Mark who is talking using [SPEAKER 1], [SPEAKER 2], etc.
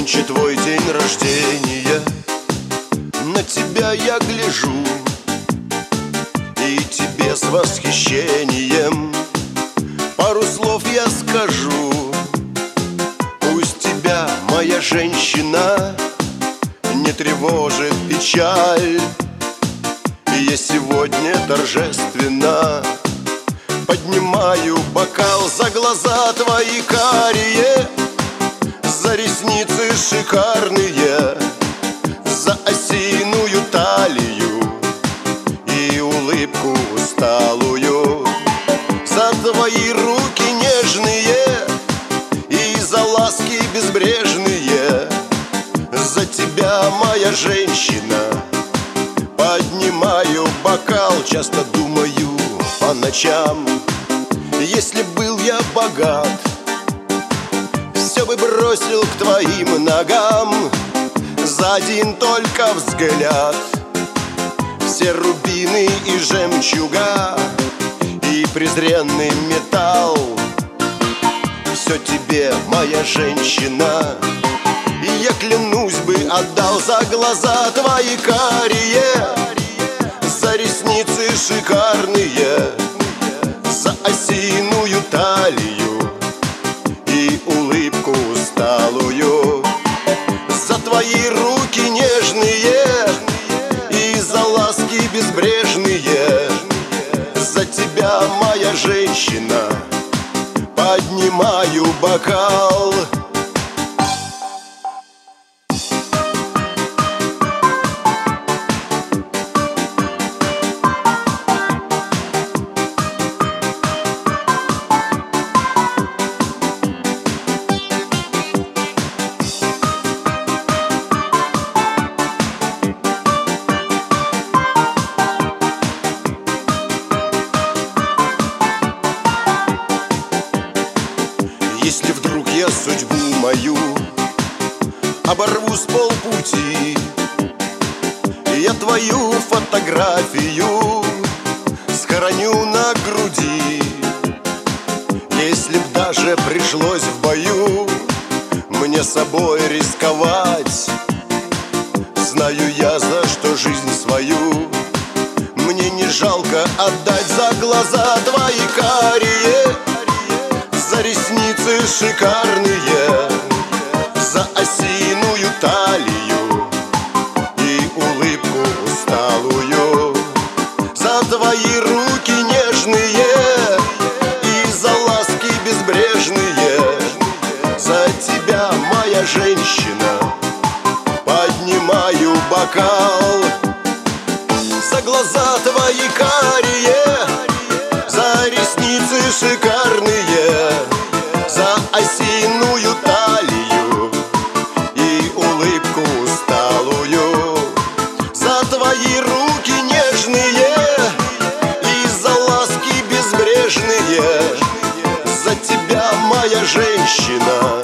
[SPEAKER 1] Нынче твой день рождения, на тебя я гляжу, и тебе с восхищением пару слов я скажу. Пусть тебя, моя женщина, не тревожит печаль. Я сегодня торжественно поднимаю бокал за глаза твои карие, за ресницы шикарные, за осиную талию и улыбку усталую, за твои руки нежные и за ласки безбрежные. За тебя, моя женщина, поднимаю бокал. Часто думаю по ночам, если был я богат, все бы бросил к твоим ногам за один только взгляд. Все рубины и жемчуга и презренный металл все тебе, моя женщина, и я, клянусь, бы отдал за глаза твои карие, за ресницы шикарные, за осиную талию и улыбку усталую, за твои руки нежные и за ласки безбрежные. За тебя, моя женщина, поднимаю бокал. Если вдруг я судьбу мою оборву с полпути, я твою фотографию схороню на груди. Если б даже пришлось в бою мне собой рисковать, знаю я, за что жизнь свою мне не жалко отдать. За глаза твои карие, за ресницы шикарные, за осиную талию и улыбку усталую, за твои руки нежные и за ласки безбрежные. За тебя, моя женщина, поднимаю бокал. За глаза твои карие, за ресницы шикарные, за осиную талию и улыбку усталую, за твои руки нежные и за ласки безбрежные. За тебя, моя женщина,